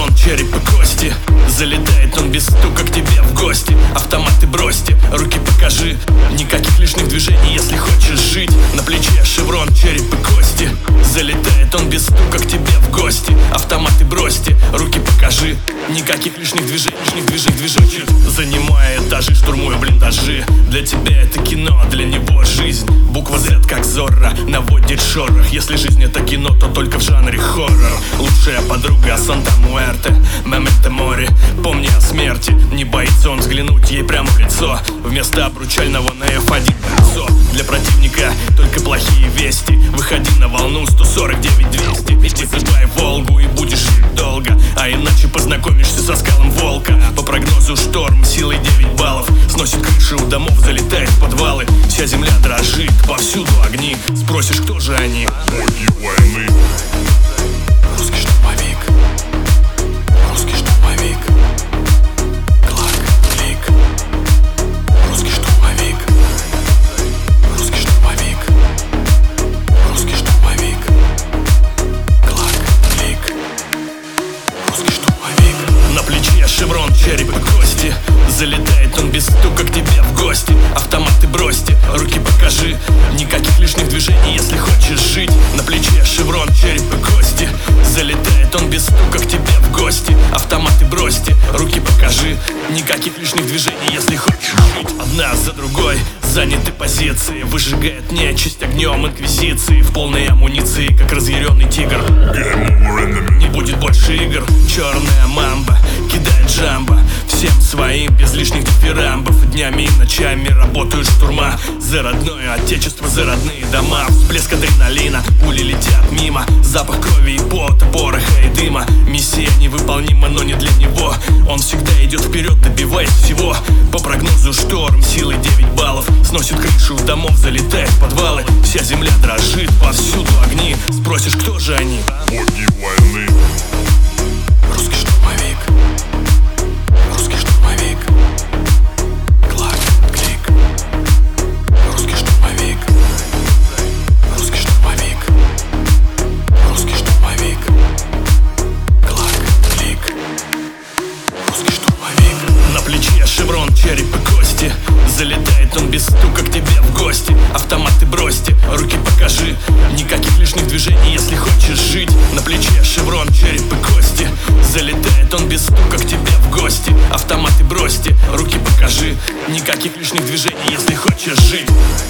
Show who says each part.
Speaker 1: шеврон, череп и кости. Залетает он без стука к тебе в гости. Автоматы бросьте, руки покажи. Никаких лишних движений, если хочешь жить. На плече шеврон, череп и кости. Залетает он без стука к тебе в гости. Автоматы бросьте, руки покажи. Никаких лишних движений, движений. Занимая этажи, штурмуя блиндажи. Для тебя это кино, для него жизнь. Буква Z как Зорро наводит шорох. Если жизнь это кино, то только в жанре хоррор. Лучшая подруга Санта-Муэрте, Мементо море, помни о смерти. Не боится он взглянуть ей прямо в лицо. Вместо обручального на F1 кольцо. Для противника только плохие вести. Выходи на волну 149-200. Ведь вызывай Волгу и будешь жить долго. А иначе познакомишься со скалом волка. По прогнозу шторм силой 9 баллов. Сносит крыши у домов, залетает в подвалы. Вся земля дрожит, повсюду огни. Спросишь, кто же они?
Speaker 2: Боги войны.
Speaker 1: Русский штурмовик. Русский штурмовик. Клак, клик. Русский штурмовик. Русский штурмовик. Русский штурмовик. Клак, клик. Русский штурмовик. На плече шеврон, череп и кости. Залетает он без стука к тебе в гости. Автоматы бросьте, руки покажи. Никаких лишних движений, если хочешь жить. На плече шеврон, череп и кости. Залетает он без стука к тебе в гости. Автоматы бросьте, руки покажи. Никаких лишних движений, если хочешь жить. Одна за другой заняты позиции. Выжигает нечисть огнем инквизиции. В полной амуниции, как разъяренный тигр. Не будет больше игр. Черная мамба кидает джамбо. Всем своим, без лишних дифирамбов. Днями и ночами работают штурма. За родное отечество, за родные дома. Всплеск адреналина, пули летят мимо. Запах крови и пота, пороха и дыма. Миссия невыполнима, но не для него. Он всегда идет вперед, добиваясь всего. По прогнозу шторм силой 9 баллов. Сносит крышу у домов, залетает в подвалы. Вся земля дрожит, повсюду огни. Спросишь, кто же они?
Speaker 2: Боги войны.
Speaker 1: Русский штурмовик. Русский штурмовик. Клак, клик. Русский штурмовик. Русский штурмовик. Русский штурмовик. Клак, клик. Русский штурмовик. На плече шеврон, череп и кости. Залетает он без стука к тебе в гости. Автоматы бросьте, руки покажи. Никаких лишних движений, если хочешь жить. На плече шеврон, череп и кости. Залетает он без стука к тебе в гости. Автоматы бросьте, руки покажи. Никаких лишних движений, если хочешь жить.